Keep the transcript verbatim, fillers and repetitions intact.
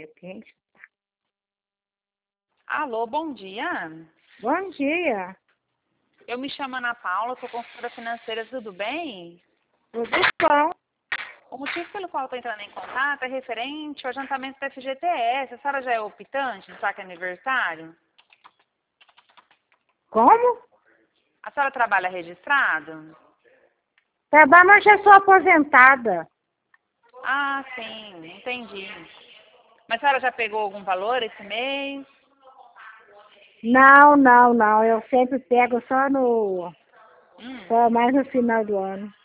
dia. Quem? Alô, bom dia. Bom dia. Eu me chamo Ana Paula, sou consultora financeira, tudo bem? Tudo bom? O motivo pelo qual eu estou entrando em contato é referente ao adiantamento do F G T S. A senhora já é optante do saque aniversário? Como? A senhora trabalha registrado? Trabalho, mas já sou aposentada. Ah, sim, entendi. Mas a senhora já pegou algum valor esse mês? Não, não, não. Eu sempre pego só no... Hum. Só mais no final do ano.